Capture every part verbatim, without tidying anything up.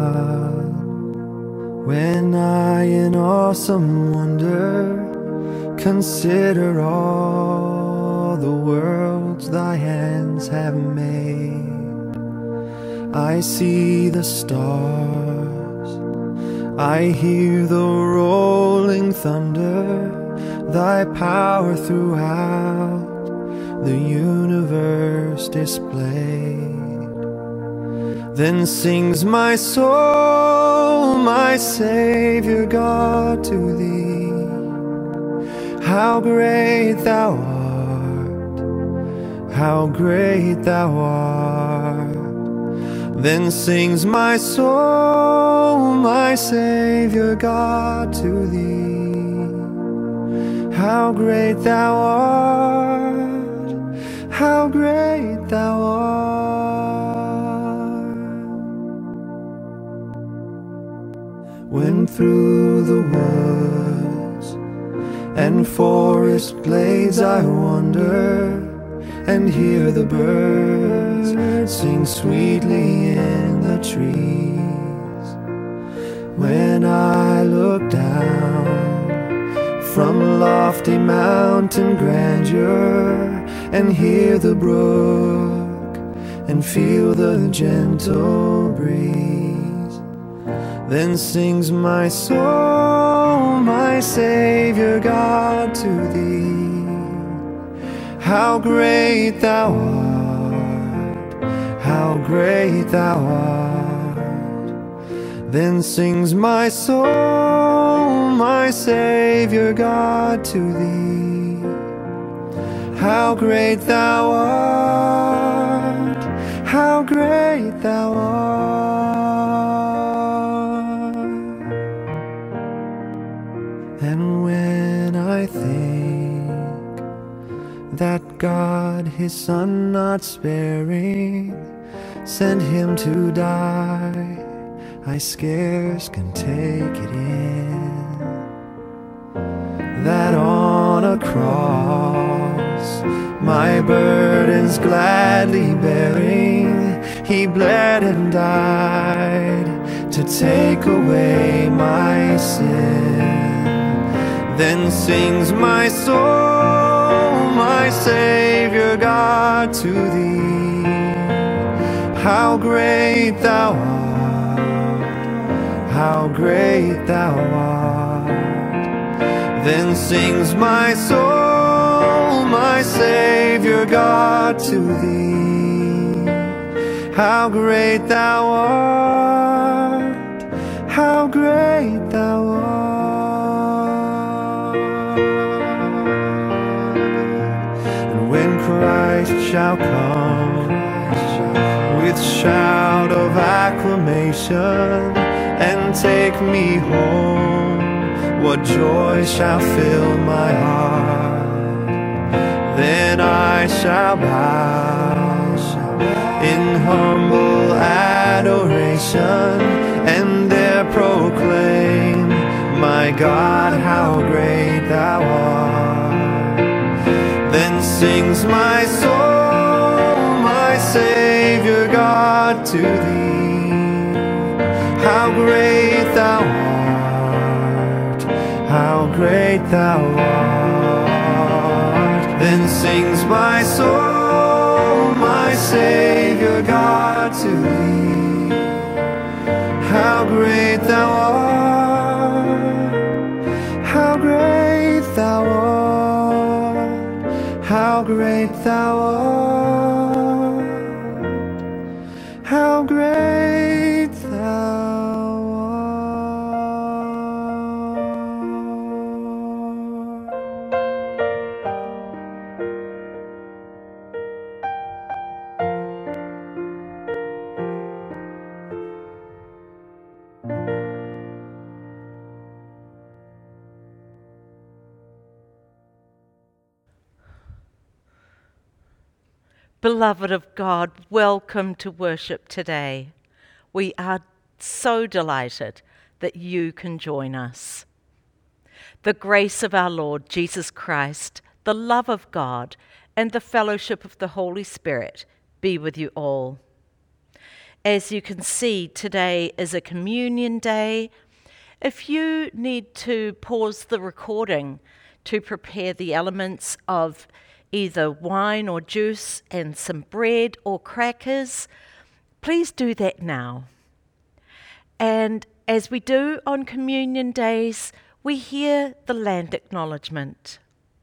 God, when I in awesome wonder consider all the worlds thy hands have made. I see the stars, I hear the rolling thunder, thy power throughout the universe displayed. Then sings my soul, my Savior God, to thee. How great thou art, how great thou art. Then sings my soul, my Savior God, to thee. How great thou art, how great thou art. When through the woods and forest glades I wander, and hear the birds sing sweetly in the trees. When I look down from lofty mountain grandeur, and hear the brook and feel the gentle breeze, then sings my soul, my Savior God, to thee. How great thou art, how great thou art. Then sings my soul, my Savior God, to thee. How great thou art, how great thou art. And when I think that God his Son not sparing sent him to die, I scarce can take it in, that on a cross, my burdens gladly bearing, he bled and died to take away my sin. Then sings my soul, my Savior God, to thee. How great thou art, how great thou art. Then sings my soul, my Savior God, to thee. How great thou art, how great thou art. When Christ shall come with shout of acclamation and take me home, what joy shall fill my heart. Then I shall bow in humble adoration and there proclaim, my God, how great thou art. Then sings my soul, my Savior God, to thee. How great thou art, how great thou art. Then sings my soul, my Savior God, to thee. How great thou art, how great thou art. How great thou art, how great thou Beloved of God, welcome to worship today. We are so delighted that you can join us. The grace of our Lord Jesus Christ, the love of God, and the fellowship of the Holy Spirit be with you all. As you can see, today is a communion day. If you need to pause the recording to prepare the elements of either wine or juice and some bread or crackers, please do that now. And as we do on communion days, we hear the land acknowledgement.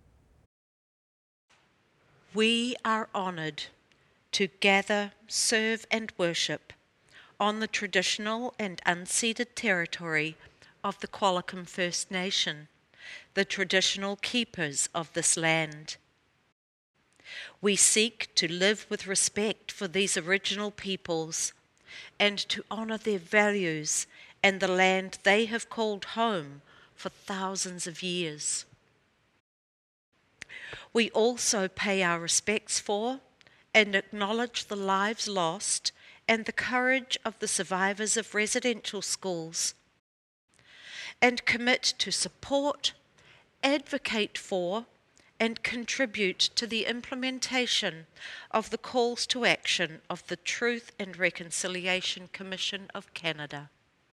We are honoured to gather, serve and worship on the traditional and unceded territory of the Qualicum First Nation, the traditional keepers of this land. We seek to live with respect for these original peoples and to honour their values and the land they have called home for thousands of years. We also pay our respects for and acknowledge the lives lost and the courage of the survivors of residential schools, and commit to support, advocate for, and contribute to the implementation of the calls to action of the Truth and Reconciliation Commission of Canada.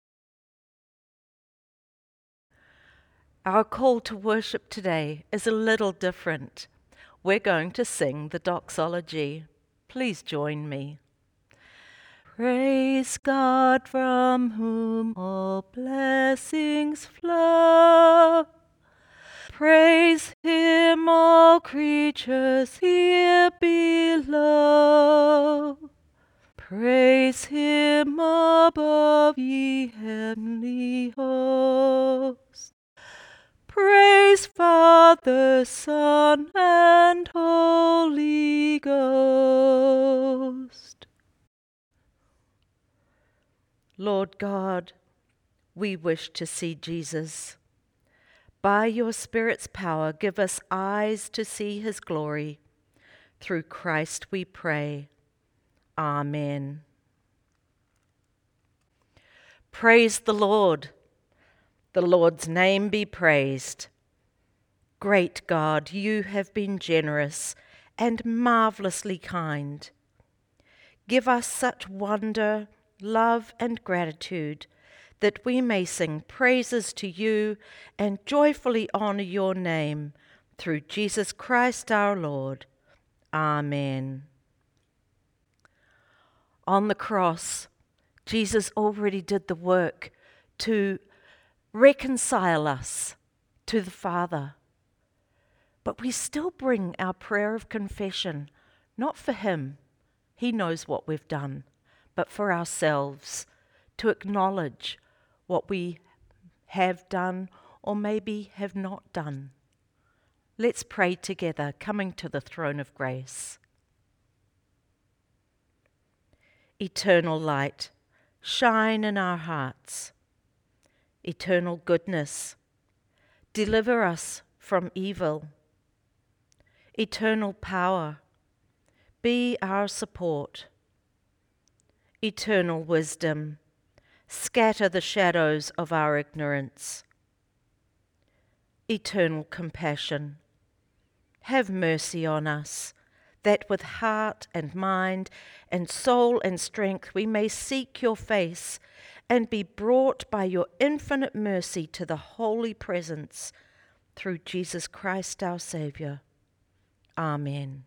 Our call to worship today is a little different. We're going to sing the doxology. Please join me. Praise God from whom all blessings flow. Praise Him, all creatures here below. Praise Him above, ye heavenly hosts. Praise Father, Son, and Holy Ghost. Lord God, we wish to see Jesus. By your Spirit's power, give us eyes to see His glory. Through Christ we pray. Amen. Praise the Lord. The Lord's name be praised. Great God, you have been generous and marvelously kind. Give us such wonder, love, and gratitude that we may sing praises to you and joyfully honour your name through Jesus Christ our Lord. Amen. On the cross, Jesus already did the work to reconcile us to the Father. But we still bring our prayer of confession, not for Him, He knows what we've done, but for ourselves, to acknowledge what we have done or maybe have not done. Let's pray together, coming to the throne of grace. Eternal light, shine in our hearts. Eternal goodness, deliver us from evil. Eternal power, be our support. Eternal wisdom, scatter the shadows of our ignorance. Eternal compassion, have mercy on us, that with heart and mind and soul and strength we may seek your face and be brought by your infinite mercy to the holy presence through Jesus Christ our Saviour. Amen.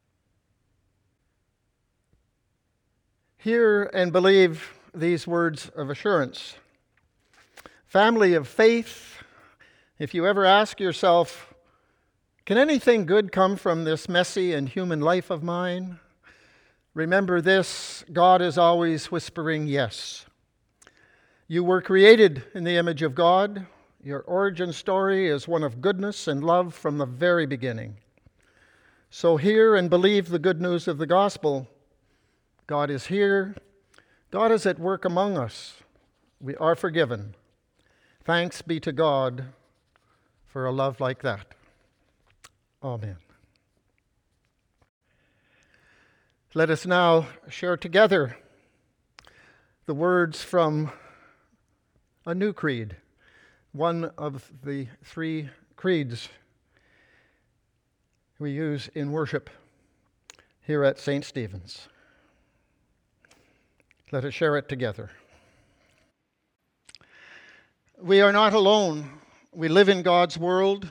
Hear and believe these words of assurance. Family of faith, if you ever ask yourself, can anything good come from this messy and human life of mine? Remember this, God is always whispering yes. You were created in the image of God. Your origin story is one of goodness and love from the very beginning. So hear and believe the good news of the gospel. God is here. God is at work among us. We are forgiven. Thanks be to God for a love like that. Amen. Let us now share together the words from a new creed, one of the three creeds we use in worship here at Saint Stephen's. Let us share it together. We are not alone. We live in God's world.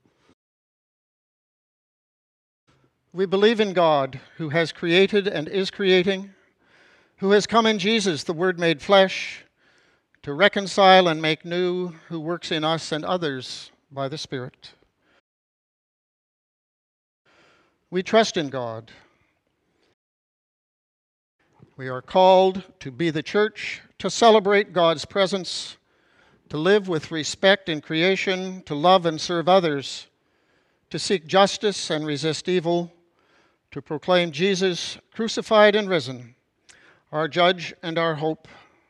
We believe in God, who has created and is creating, who has come in Jesus, the Word made flesh, to reconcile and make new, who works in us and others by the Spirit. We trust in God. We are called to be the church, to celebrate God's presence, to live with respect in creation, to love and serve others, to seek justice and resist evil, to proclaim Jesus crucified and risen, our judge and our hope.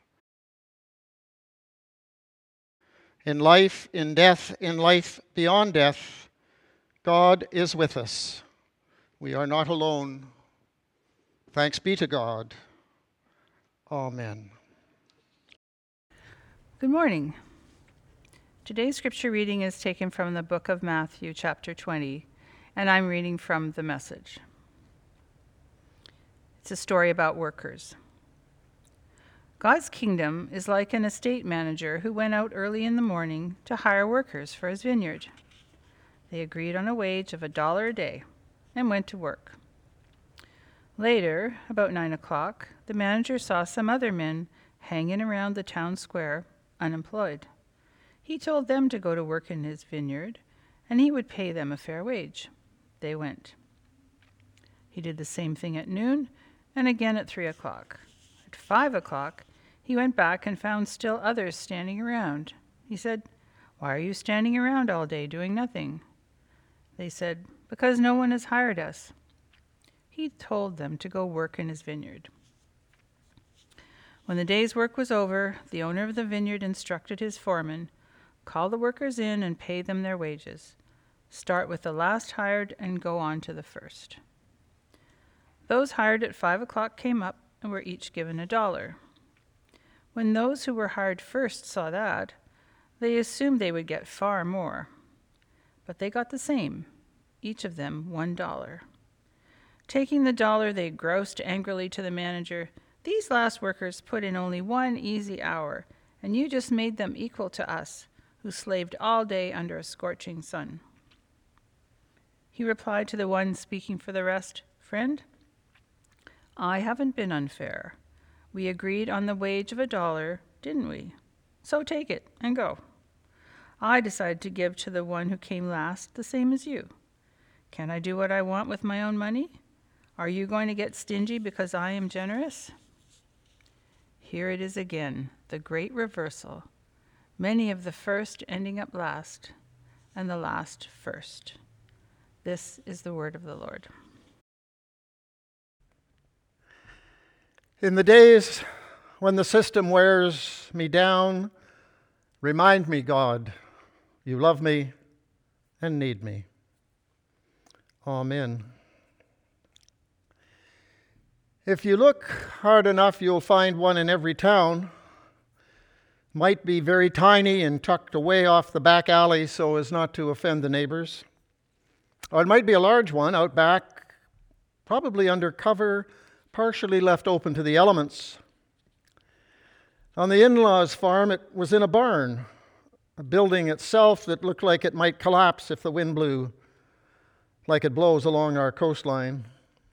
In life, in death, in life beyond death, God is with us. We are not alone. Thanks be to God. Amen. Good morning. Today's scripture reading is taken from the book of Matthew, chapter twenty, and I'm reading from the Message. It's a story about workers. God's kingdom is like an estate manager who went out early in the morning to hire workers for his vineyard. They agreed on a wage of a dollar a day and went to work. Later, about nine o'clock, the manager saw some other men hanging around the town square, unemployed. He told them to go to work in his vineyard, and he would pay them a fair wage. They went. He did the same thing at noon, and again at three o'clock. At five o'clock, he went back and found still others standing around. He said, "Why are you standing around all day doing nothing?" They said, "Because no one has hired us." He told them to go work in his vineyard. When the day's work was over, the owner of the vineyard instructed his foreman, "Call the workers in and pay them their wages. Start with the last hired and go on to the first." Those hired at five o'clock came up and were each given a dollar. When those who were hired first saw that, they assumed they would get far more. But they got the same, each of them one dollar. Taking the dollar, they groused angrily to the manager, "These last workers put in only one easy hour, and you just made them equal to us, who slaved all day under a scorching sun." He replied to the one speaking for the rest, "Friend, I haven't been unfair. We agreed on the wage of a dollar, didn't we? So take it and go. I decided to give to the one who came last the same as you. Can I do what I want with my own money? Are you going to get stingy because I am generous?" Here it is again, the great reversal. Many of the first ending up last, and the last first. This is the word of the Lord. In the days when the system wears me down, remind me, God, you love me and need me. Amen. If you look hard enough, you'll find one in every town. Might be very tiny and tucked away off the back alley so as not to offend the neighbors. Or it might be a large one out back, probably under cover, partially left open to the elements. On the in-laws' farm, it was in a barn, a building itself that looked like it might collapse if the wind blew, like it blows along our coastline.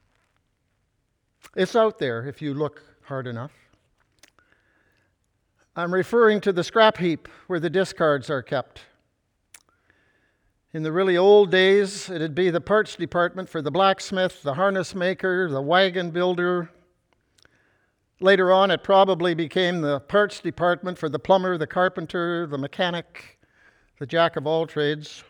It's out there if you look hard enough. I'm referring to the scrap heap where the discards are kept. In the really old days, it'd be the parts department for the blacksmith, the harness maker, the wagon builder. Later on, it probably became the parts department for the plumber, the carpenter, the mechanic, the jack of all trades.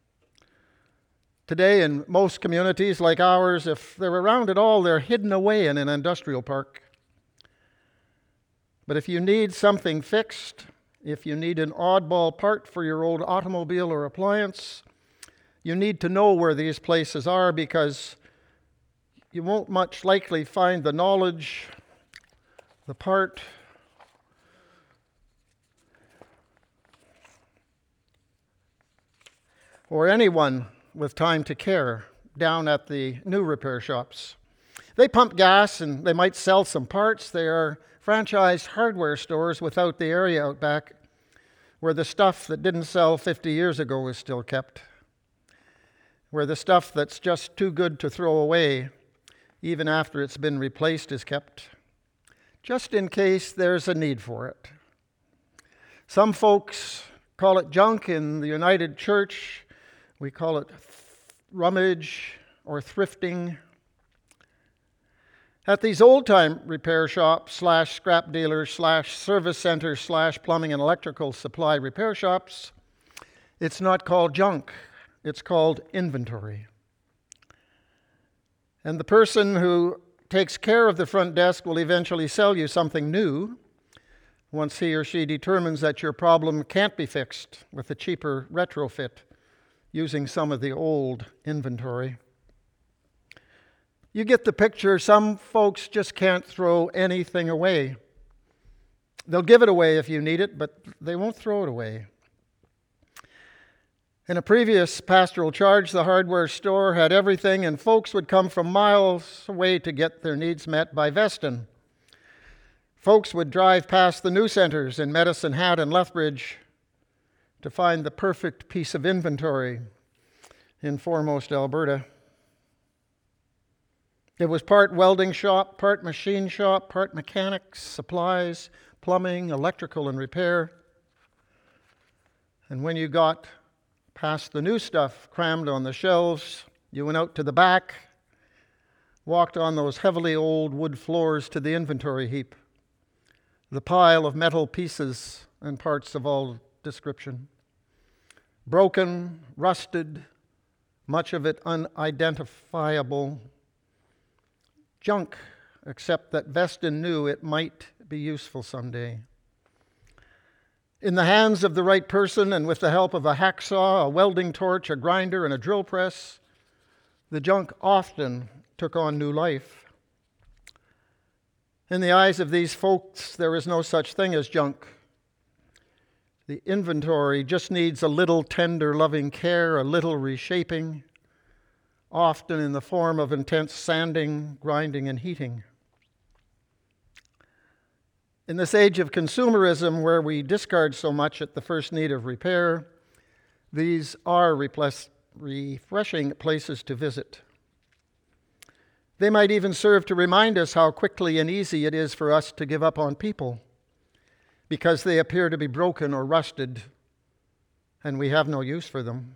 Today, in most communities like ours, if they're around at all, they're hidden away in an industrial park. But if you need something fixed, if you need an oddball part for your old automobile or appliance, you need to know where these places are, because you won't much likely find the knowledge, the part, or anyone with time to care down at the new repair shops. They pump gas and they might sell some parts. They are franchised hardware stores without the area out back where the stuff that didn't sell fifty years ago is still kept, where the stuff that's just too good to throw away, even after it's been replaced, is kept, just in case there's a need for it. Some folks call it junk. In the United Church, we call it rummage or thrifting. At these old-time repair shops slash scrap dealers slash service centers slash plumbing and electrical supply repair shops, it's not called junk. It's called inventory. And the person who takes care of the front desk will eventually sell you something new once he or she determines that your problem can't be fixed with a cheaper retrofit using some of the old inventory. You get the picture. Some folks just can't throw anything away. They'll give it away if you need it, but they won't throw it away. In a previous pastoral charge, the hardware store had everything, and folks would come from miles away to get their needs met by Veston. Folks would drive past the new centers in Medicine Hat and Lethbridge to find the perfect piece of inventory in Foremost, Alberta. It was part welding shop, part machine shop, part mechanics, supplies, plumbing, electrical, and repair. And when you got past the new stuff crammed on the shelves, you went out to the back, walked on those heavily old wood floors to the inventory heap, the pile of metal pieces and parts of all description. Broken, rusted, much of it unidentifiable. Junk, except that Veston knew it might be useful someday. In the hands of the right person and with the help of a hacksaw, a welding torch, a grinder, and a drill press, the junk often took on new life. In the eyes of these folks, there is no such thing as junk. The inventory just needs a little tender, loving care, a little reshaping, often in the form of intense sanding, grinding, and heating. In this age of consumerism, where we discard so much at the first need of repair, these are refreshing places to visit. They might even serve to remind us how quickly and easy it is for us to give up on people because they appear to be broken or rusted and we have no use for them.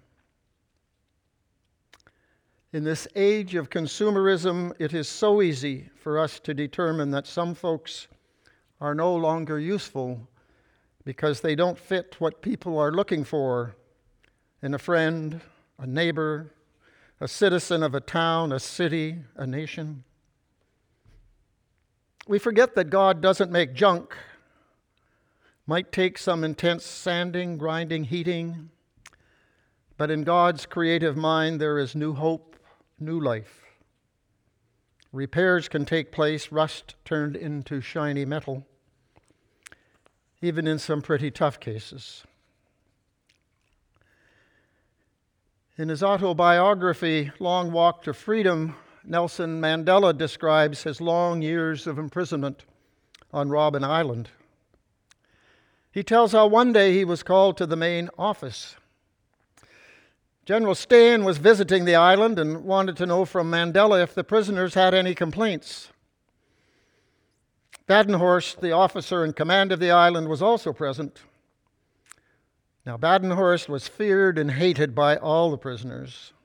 In this age of consumerism, it is so easy for us to determine that some folks are no longer useful because they don't fit what people are looking for in a friend, a neighbor, a citizen of a town, a city, a nation. We forget that God doesn't make junk. Might take some intense sanding, grinding, heating, but in God's creative mind there is new hope, new life. Repairs can take place, rust turned into shiny metal, even in some pretty tough cases. In his autobiography, Long Walk to Freedom, Nelson Mandela describes his long years of imprisonment on Robben Island. He tells how one day he was called to the main office. General Steyn was visiting the island and wanted to know from Mandela if the prisoners had any complaints. Badenhorst, the officer in command of the island, was also present. Now, Badenhorst was feared and hated by all the prisoners.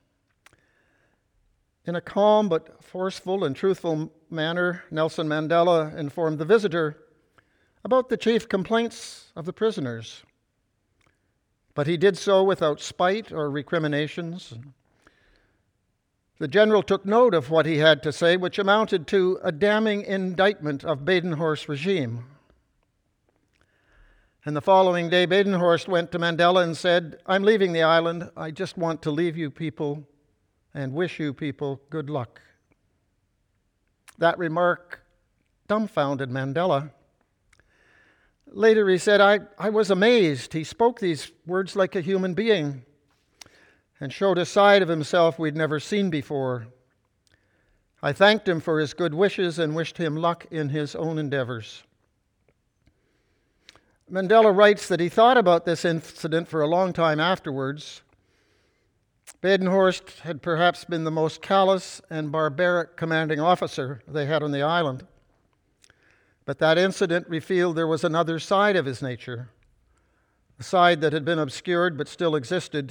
In a calm but forceful and truthful manner, Nelson Mandela informed the visitor about the chief complaints of the prisoners. But he did so without spite or recriminations. The general took note of what he had to say, which amounted to a damning indictment of Badenhorst's regime. And the following day, Badenhorst went to Mandela and said, "I'm leaving the island. I just want to leave you people and wish you people good luck." That remark dumbfounded Mandela. Later he said, I, I was amazed. He spoke these words like a human being and showed a side of himself we'd never seen before. I thanked him for his good wishes and wished him luck in his own endeavors. Mandela writes that he thought about this incident for a long time afterwards. Badenhorst had perhaps been the most callous and barbaric commanding officer they had on the island. But that incident revealed there was another side of his nature, a side that had been obscured but still existed.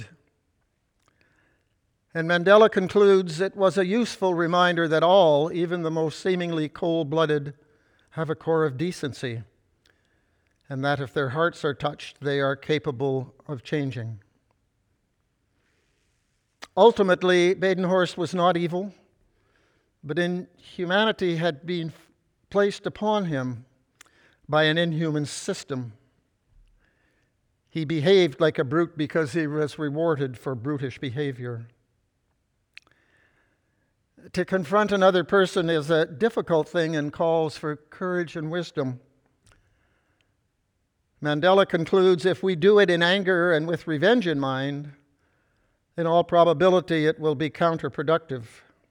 And Mandela concludes it was a useful reminder that all, even the most seemingly cold-blooded, have a core of decency, and that if their hearts are touched, they are capable of changing. Ultimately, Badenhorst was not evil, but inhumanity had been placed upon him by an inhuman system. He behaved like a brute because he was rewarded for brutish behavior. To confront another person is a difficult thing and calls for courage and wisdom. Mandela concludes, if we do it in anger and with revenge in mind, in all probability it will be counterproductive.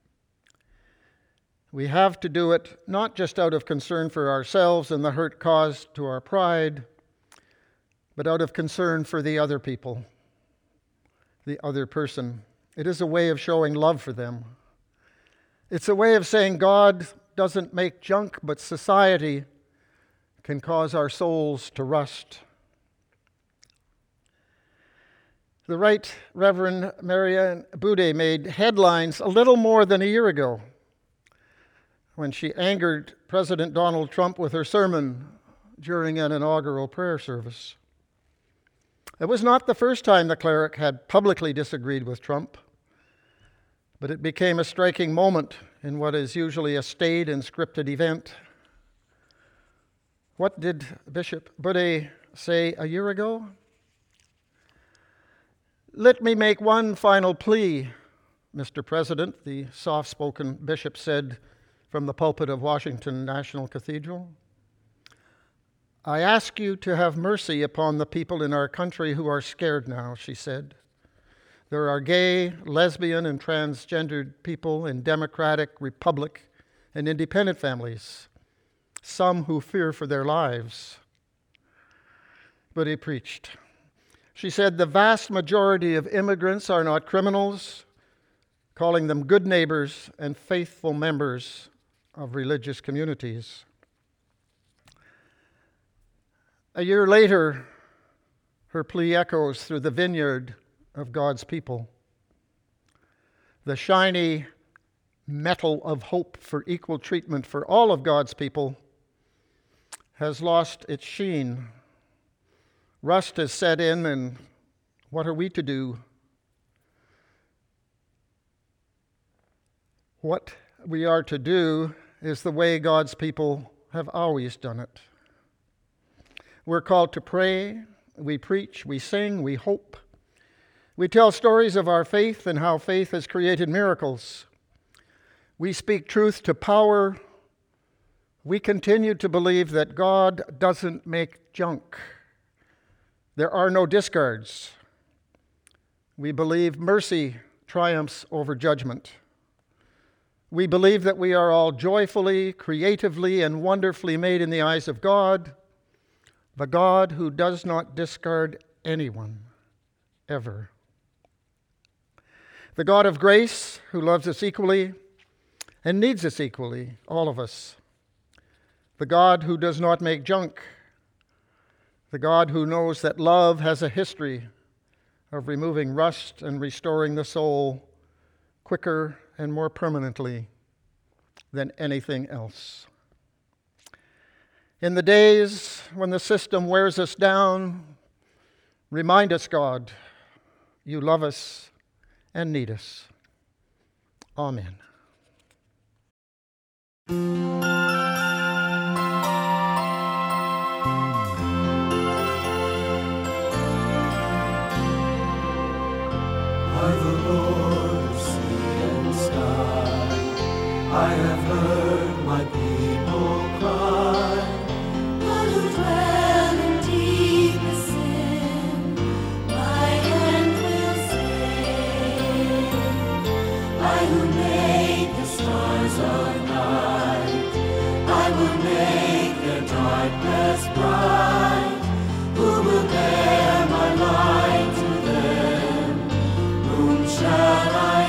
We have to do it not just out of concern for ourselves and the hurt caused to our pride, but out of concern for the other people, the other person. It is a way of showing love for them. It's a way of saying God doesn't make junk, but society can cause our souls to rust. The Right Reverend Marianne Bude made headlines a little more than a year ago when she angered President Donald Trump with her sermon during an inaugural prayer service. It was not the first time the cleric had publicly disagreed with Trump, but it became a striking moment in what is usually a staid and scripted event. What did Bishop Bude say a year ago? Let me make one final plea, Mister President, the soft-spoken bishop said from the pulpit of Washington National Cathedral. I ask you to have mercy upon the people in our country who are scared now, she said. There are gay, lesbian, and transgendered people in democratic, republic, and independent families, some who fear for their lives. But he preached. She said the vast majority of immigrants are not criminals, calling them good neighbors and faithful members of religious communities. A year later, her plea echoes through the vineyard of God's people. The shiny metal of hope for equal treatment for all of God's people has lost its sheen. Rust has set in, and what are we to do? What we are to do is the way God's people have always done it. We're called to pray, we preach, we sing, we hope. We tell stories of our faith and how faith has created miracles. We speak truth to power. We continue to believe that God doesn't make junk. There are no discards. We believe mercy triumphs over judgment. We believe that we are all joyfully, creatively, and wonderfully made in the eyes of God, the God who does not discard anyone, ever. The God of grace who loves us equally and needs us equally, all of us. The God who does not make junk. The God who knows that love has a history of removing rust and restoring the soul quicker and more permanently than anything else. In the days when the system wears us down, remind us, God, you love us and need us. Amen. By the Lord's sea and sky, I have heard my people cry. All who dwell in deepest sin, my hand will save. I who made the stars spotless bride, who will bear my light to them. Whom shall I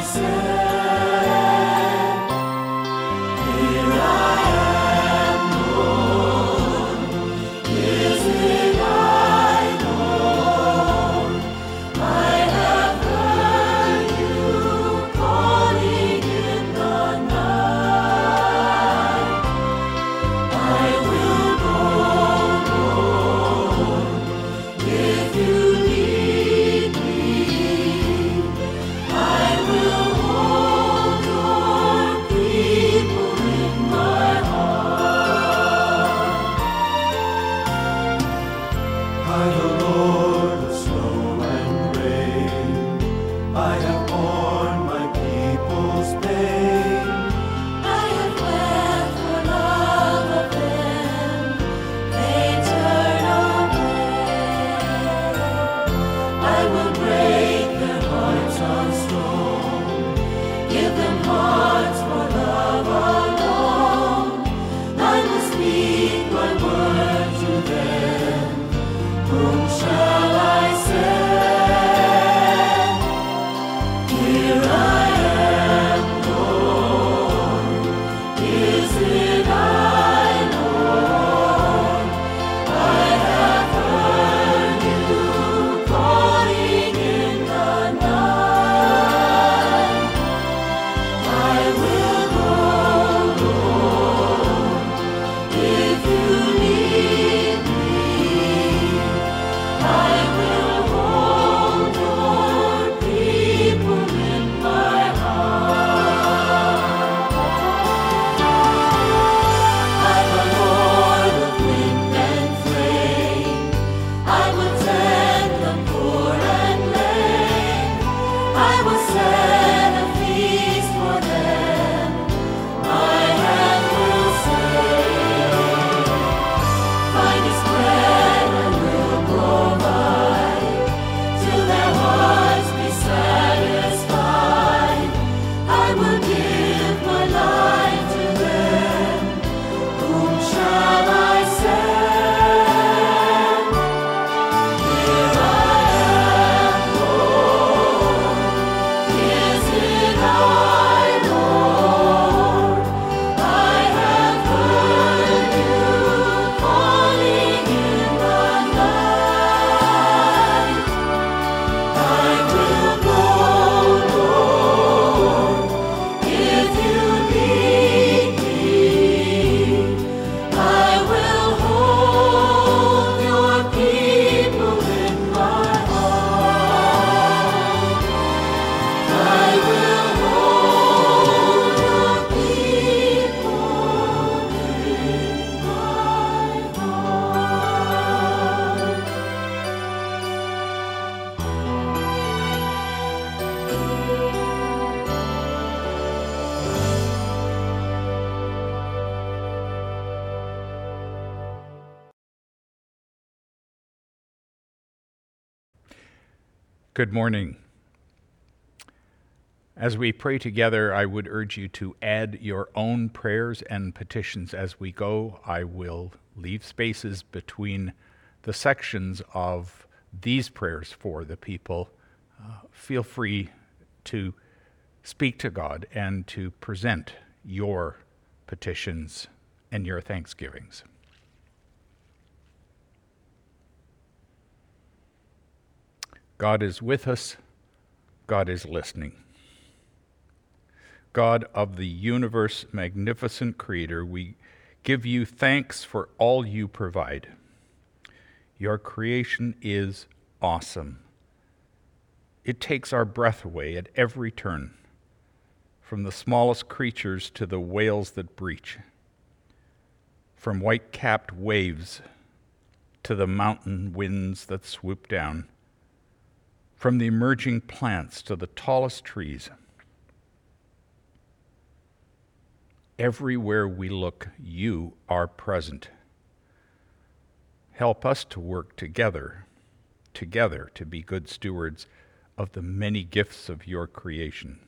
send? Here I am, Lord. Is it I, Lord? I have heard you calling in the night. I will go, Lord, if you lead me. I will hold your people in my heart. I, the Lord of snow and rain, I have borne my people's pain. I have wept for love of them, they turn away. I will break their hearts of stone, give them hearts for love alone. I will speak my word to them. Whom shall I send? Here I am, Lord. Is it I, Lord? I have heard you calling in the night. I will go, Lord, if you lead me. I will hold your people in my heart. I'm a Lord of wind and flame. I will tend the poor and lame. I will set a feast for them. My hand will save. Finest bread I will provide, till their hearts be satisfied. I will give my life to them. Whom shall I send? Here I am, Lord. Is it I, Lord? I have heard you calling in the night. I will go, Lord, if you lead me. I will hold your people in my heart. I will hold your people in my heart. Good morning. As we pray together, I would urge you to add your own prayers and petitions as we go. I will leave spaces between the sections of these prayers for the people. Uh, feel free to speak to God and to present your petitions and your thanksgivings. God is with us. God is listening. God of the universe, magnificent creator, we give you thanks for all you provide. Your creation is awesome. It takes our breath away at every turn, from the smallest creatures to the whales that breach, from white-capped waves to the mountain winds that swoop down, from the emerging plants to the tallest trees. Everywhere we look, you are present. Help us to work together, together to be good stewards of the many gifts of your creation.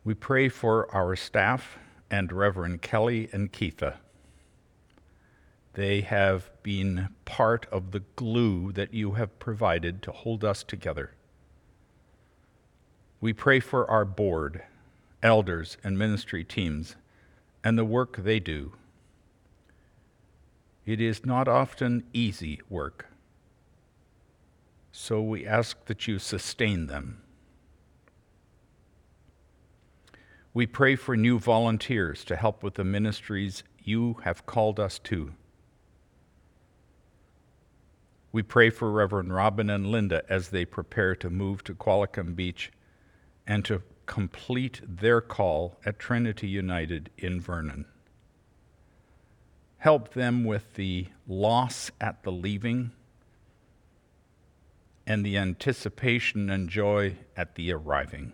We pray for our staff and Reverend Kelly and Keitha. They have been part of the glue that you have provided to hold us together. We pray for our board, elders, and ministry teams, and the work they do. It is not often easy work, so we ask that you sustain them. We pray for new volunteers to help with the ministries you have called us to. We pray for Reverend Robin and Linda as they prepare to move to Qualicum Beach and to complete their call at Trinity United in Vernon. Help them with the loss at the leaving and the anticipation and joy at the arriving.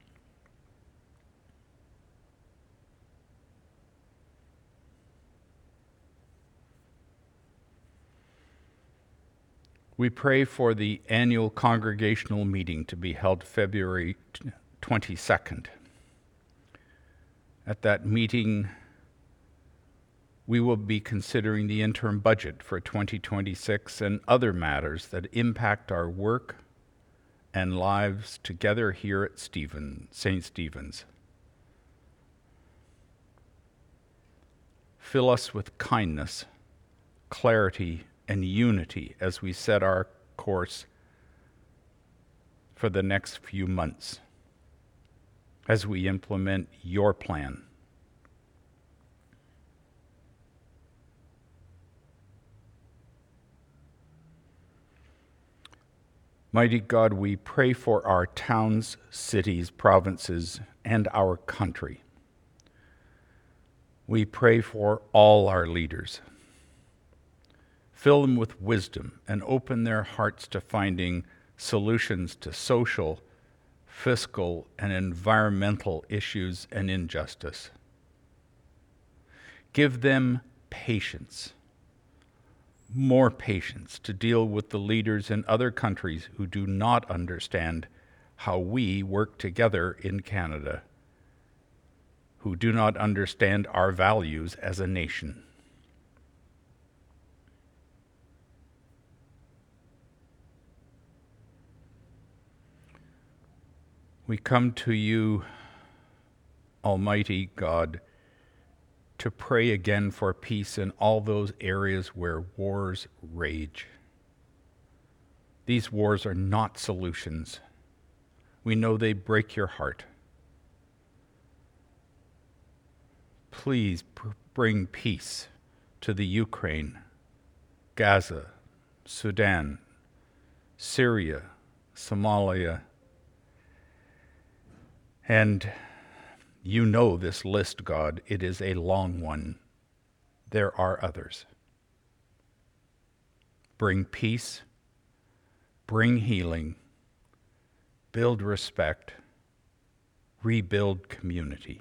We pray for the annual congregational meeting to be held February twenty-second. At that meeting, we will be considering the interim budget for twenty twenty-six and other matters that impact our work and lives together here at Stephen, Saint Stephen's. Fill us with kindness, clarity, and unity as we set our course for the next few months, as we implement your plan. Mighty God, we pray for our towns, cities, provinces, and our country. We pray for all our leaders. Fill them with wisdom and open their hearts to finding solutions to social, fiscal, and environmental issues and injustice. Give them patience, more patience to deal with the leaders in other countries who do not understand how we work together in Canada, who do not understand our values as a nation. We come to you, Almighty God, to pray again for peace in all those areas where wars rage. These wars are not solutions. We know they break your heart. Please pr- bring peace to the Ukraine, Gaza, Sudan, Syria, Somalia, and you know this list, God. It is a long one. There are others. Bring peace, bring healing, build respect, rebuild community.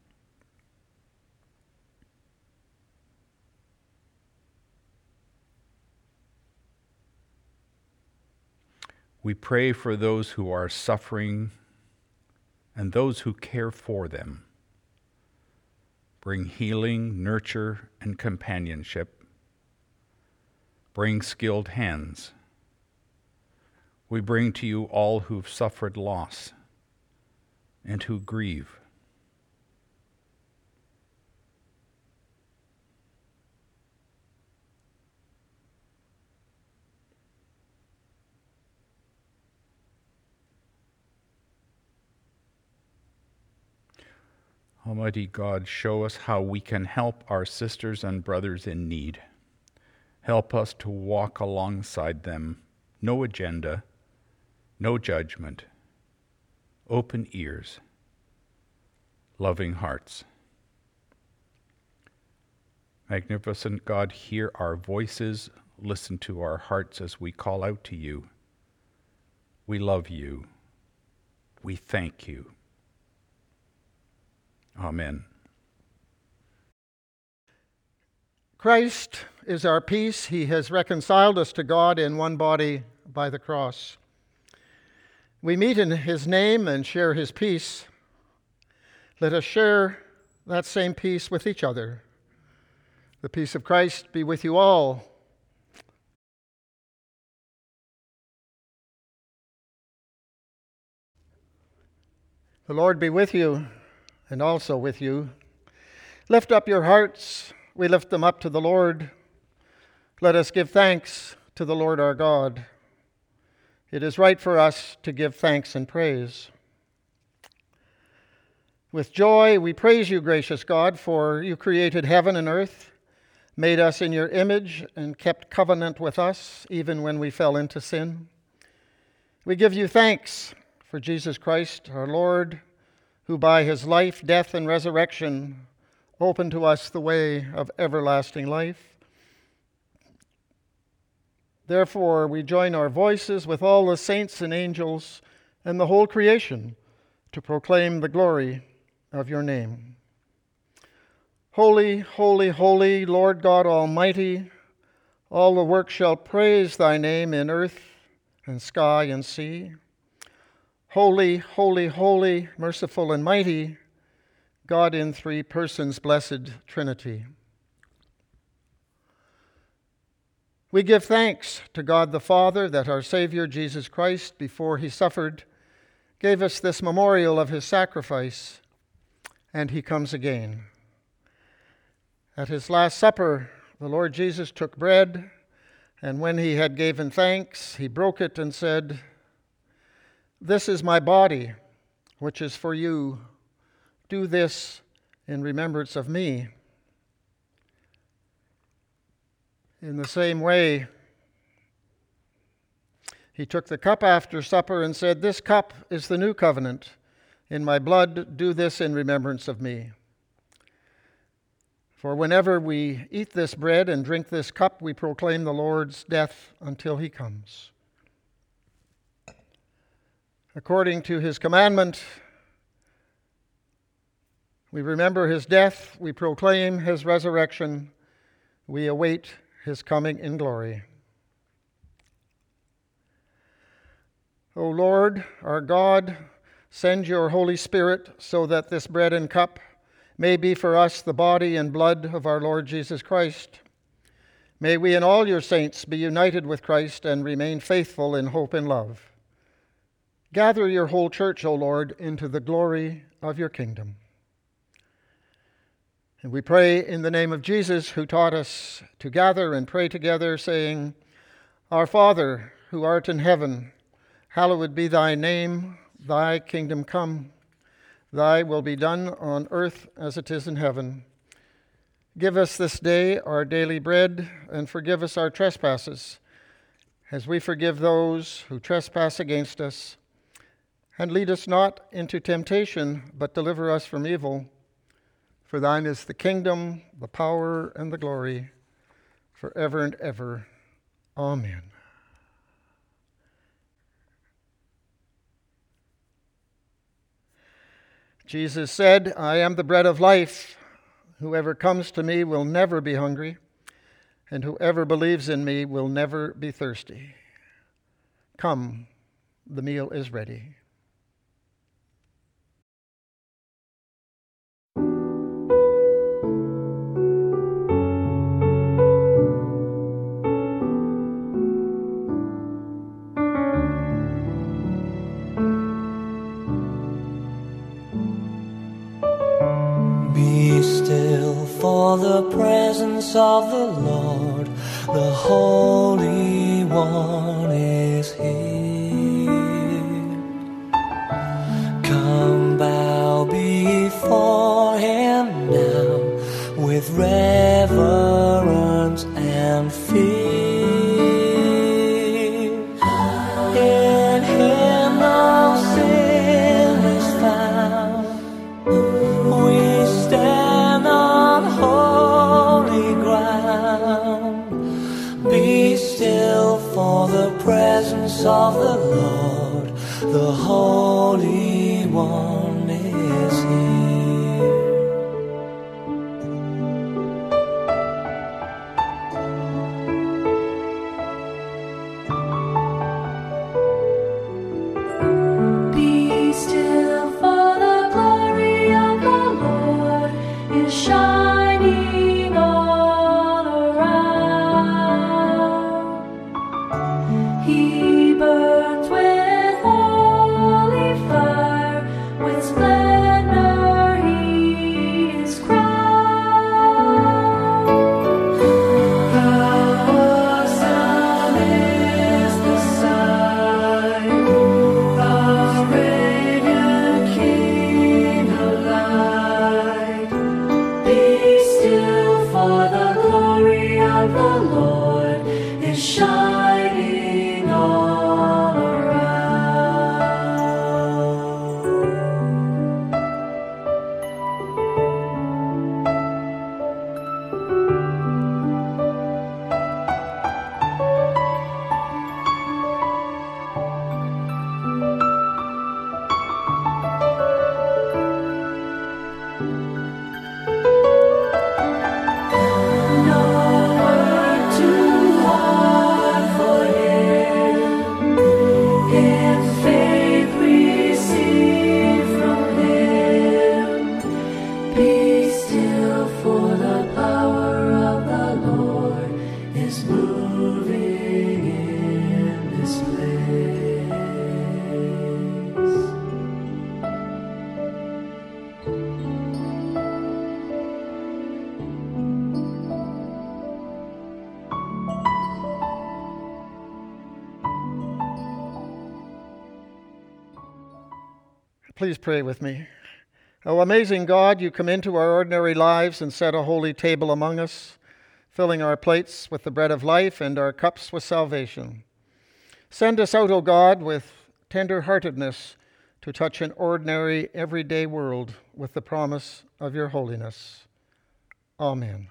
We pray for those who are suffering and those who care for them. Bring healing, nurture, and companionship. Bring skilled hands. We bring to you all who've suffered loss and who grieve. Almighty God, show us how we can help our sisters and brothers in need. Help us to walk alongside them. No agenda, no judgment, open ears, loving hearts. Magnificent God, hear our voices, listen to our hearts as we call out to you. We love you. We thank you. Amen. Christ is our peace. He has reconciled us to God in one body by the cross. We meet in his name and share his peace. Let us share that same peace with each other. The peace of Christ be with you all. The Lord be with you, and also with you. Lift up your hearts. We lift them up to the Lord. Let us give thanks to the Lord our God. It is right for us to give thanks and praise. With joy we praise you, gracious God, for you created heaven and earth, made us in your image, and kept covenant with us even when we fell into sin. We give you thanks for Jesus Christ, our Lord, who by his life, death, and resurrection opened to us the way of everlasting life. Therefore, we join our voices with all the saints and angels and the whole creation to proclaim the glory of your name. Holy, holy, holy, Lord God Almighty, all the works shall praise thy name in earth and sky and sea. Holy, holy, holy, merciful and mighty, God in three persons, blessed Trinity. We give thanks to God the Father that our Savior Jesus Christ, before he suffered, gave us this memorial of his sacrifice, and he comes again. At his last supper, the Lord Jesus took bread, and when he had given thanks, he broke it and said, "This is my body, which is for you. Do this in remembrance of me." In the same way, he took the cup after supper and said, "This cup is the new covenant. In my blood, do this in remembrance of me." For whenever we eat this bread and drink this cup, we proclaim the Lord's death until he comes. According to his commandment, we remember his death, we proclaim his resurrection, we await his coming in glory. O Lord, our God, send your Holy Spirit so that this bread and cup may be for us the body and blood of our Lord Jesus Christ. May we and all your saints be united with Christ and remain faithful in hope and love. Gather your whole church, O Lord, into the glory of your kingdom. And we pray in the name of Jesus, who taught us to gather and pray together, saying, Our Father, who art in heaven, hallowed be thy name. Thy kingdom come. Thy will be done on earth as it is in heaven. Give us this day our daily bread, and forgive us our trespasses, as we forgive those who trespass against us. And lead us not into temptation, but deliver us from evil. For thine is the kingdom, the power, and the glory, forever and ever. Amen. Jesus said, I am the bread of life. Whoever comes to me will never be hungry, and whoever believes in me will never be thirsty. Come, the meal is ready. Be still for the presence of the Lord, the Holy One is here. Come bow before him now with reverence and fear. In him no sin is found. We stand on holy ground. Be still for the presence of the Lord, the Holy One is here. Be still for the glory of the Be still, for the glory of the Lord is shining all around. No work too hard for Him. In faith receive from Him. Be still, for the power of the Lord is moving in this place. Please pray with me. O amazing God, you come into our ordinary lives and set a holy table among us, filling our plates with the bread of life and our cups with salvation. Send us out, O God, with tender-heartedness to touch an ordinary, everyday world with the promise of your holiness. Amen.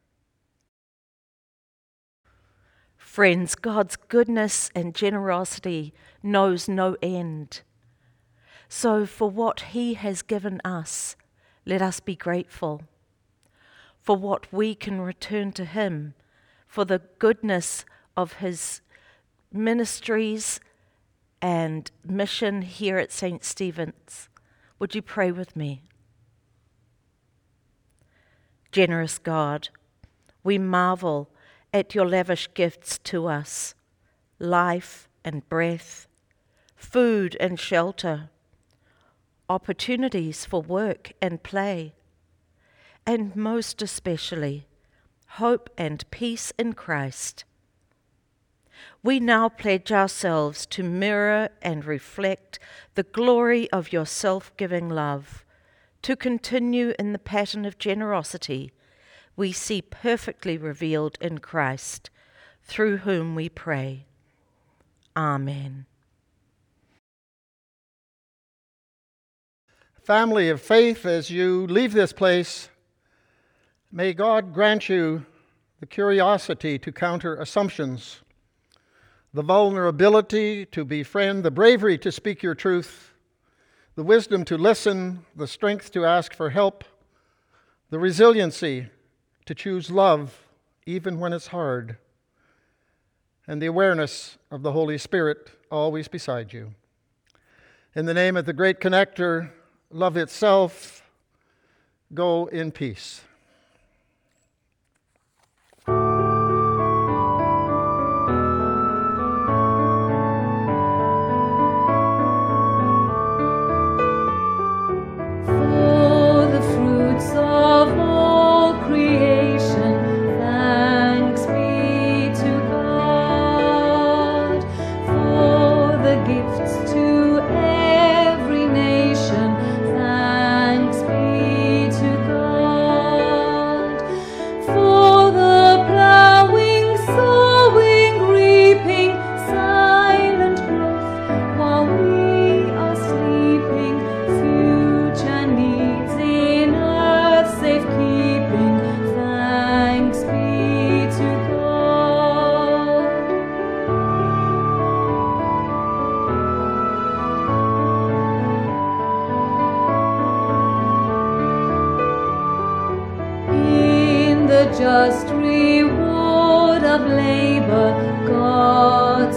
Friends, God's goodness and generosity knows no end. So for what He has given us, let us be grateful. For what we can return to Him, for the goodness of His ministries and mission here at Saint Stephen's. Would you pray with me? Generous God, we marvel at your lavish gifts to us, life and breath, food and shelter, opportunities for work and play, and most especially, hope and peace in Christ. We now pledge ourselves to mirror and reflect the glory of your self-giving love, to continue in the pattern of generosity we see perfectly revealed in Christ, through whom we pray. Amen. Family of faith, as you leave this place, may God grant you the curiosity to counter assumptions, the vulnerability to befriend, the bravery to speak your truth, the wisdom to listen, the strength to ask for help, the resiliency to choose love even when it's hard, and the awareness of the Holy Spirit always beside you. In the name of the great connector, love itself, go in peace. For the fruits of all creation, thanks be to God. For the gifts to every nation, thanks be to God. For the plowing, sowing, reaping, silent growth, while we are sleeping, future needs in earth safekeeping, thanks be to God. In the just reward of labor, God